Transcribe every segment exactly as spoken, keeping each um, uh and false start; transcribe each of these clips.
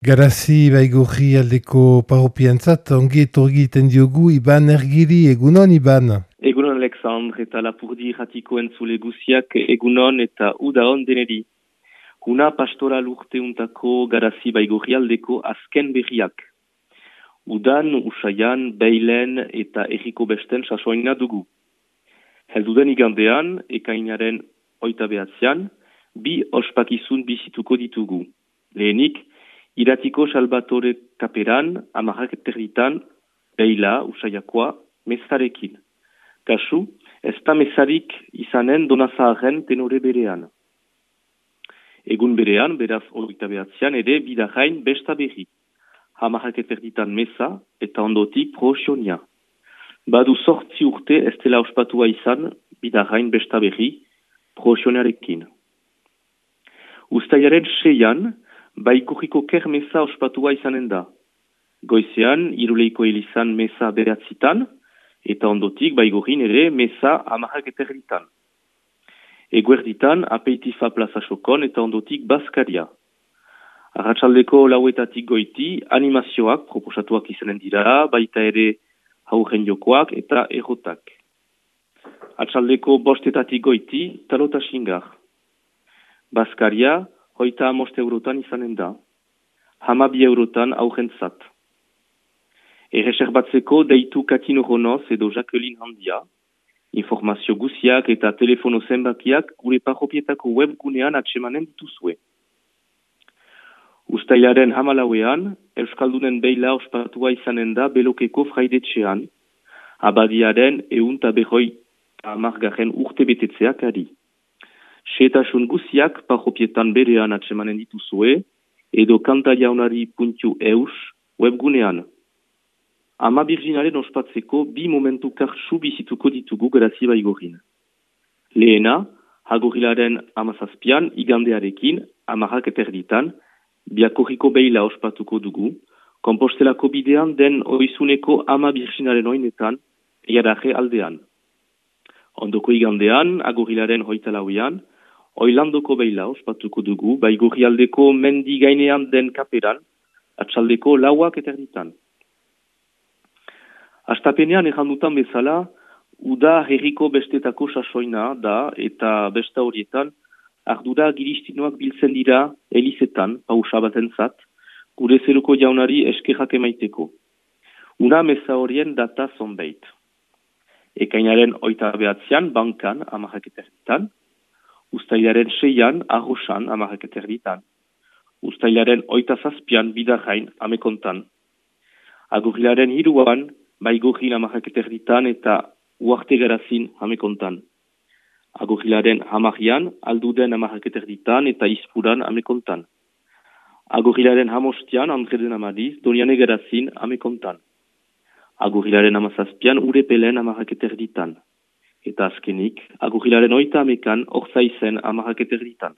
Garazi Baigorri aldeko paropiantzat, ongi etorgi iten diogu Iban Ergiri, egunon Iban. Egunon Alexandre eta lapurdi jatiko entzule guziak egunon eta udaon deneri. Huna pastoral urteuntako Garazi Baigorri aldeko azken berriak. Udan, usaian, beilen eta erriko besten sasoina dugu. Helduden igandean, ekainaren oita behatzean, bi ospakizun bizituko ditugu. Lehenik, Iratiko Salvatore Kaperan, amarrak eterritan, beila, usaiakoa, mesarekin. Kasu, ez da mesarik izanen donazaharen tenore berean. Egun berean, beraz oita behatzean, ere bidarrain besta berri. Amarrak eterritan mesa eta ondotik prosionia. Badu sortzi urte ez dela ospatua izan, bidarrain besta berri, prosionarekin. Uztailaren seian, Baigorriko kermesa ospatua izanen da. Goizean, Iruleiko Elizan mesa beratzitan, eta ondotik Baigorrin ere mesa amarrak eterritan. Eguerditan, apeitifa plaza sokon eta ondotik Baskaria. Arratsaldeko lauetatik goiti, animazioak proposatuak izanen dira, baita ere haurren jokoak eta errotak. Arratsaldeko bostetatik goiti, talota xingar. Baskaria, hoita amost eurotan izanen da. Hamabi eurotan aurrentzat. Erreserbatzeko deitu Katino Ronoz edo Jacqueline Handia. Informazio guziak eta telefono zenbakiak gure parropietako webgunean atsemanen dituzue. Uztailaren hamalauean, Euskaldunen beila ospatua izanen da Belokeko fraidetxean, abadiaren eunta behoi amargarren urte betetzeak ari. Setasun guziak parropietan berean atsemanen dituzue, edo kantajaunari puntu eus webgunean. Ama Birginaren ospatzeko bi momentu kartsu bizituko ditugu Garazi Baigorrin. Lehena, hagorilaren amazazpian, igandearekin, amarrak eterditan, biakorriko beila ospatuko dugu, kompostelako bidean den oizuneko Ama Birginaren oinetan, eiaraje aldean. Ondoko igandean, agorilaren hoitalauean, Oilandoko beila ospatuko dugu, Baigorri aldeko mendi gainean den kaperan, atxaldeko lauak eterditan. Astapenean errandutan bezala, uda herriko bestetako sasoina da, eta besta horietan, ardura giristinoak biltzen dira elizetan, pausa batentzat, gure zeruko jaunari eskerrak emaiteko. Una meza horien data zonbeit. Ekainaren oita behatzean, bankan, amarrak eterditan, Uztailaren seian, arrosan, amarrak eterditan. Uztailaren oita zazpian, bidarrain, amekontan. Agorilaren hiruan, Baigorrin amarrak eterditan eta uarte garazin, amekontan. Agorilaren hamarian, alduden amarrak eterditan eta izpuran, amekontan. Agorilaren hamostian, Andreden amadiz, doniane garazin, amekontan. Agorilaren amazazpian, urepelen amarrak eterditan. Eta azkenik, agorilaren oita amekan orzaizen amarrak eterditan.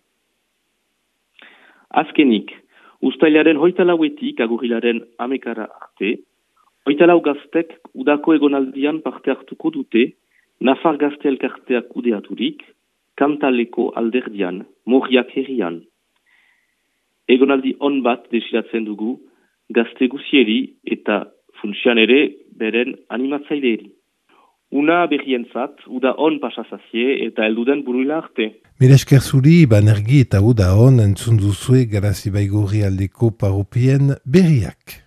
Azkenik, uztailaren hoita lauetik agorilaren amekara arte, hoita lau gaztek udako egonaldian parte hartuko dute, Nafar gazte elkarteak kudeaturik, kantaleko alderdian, moriak herrian. Egonaldi on bat desiratzen dugu, gazte guzieri eta funtsian ere beren animatzaileeri. Una berrientzat, uda on pasazazie eta elduden buruila arte. Mila esker zuri, Iban Ergi eta uda on entzun duzue Garazi Baigorri aldeko paropien berriak.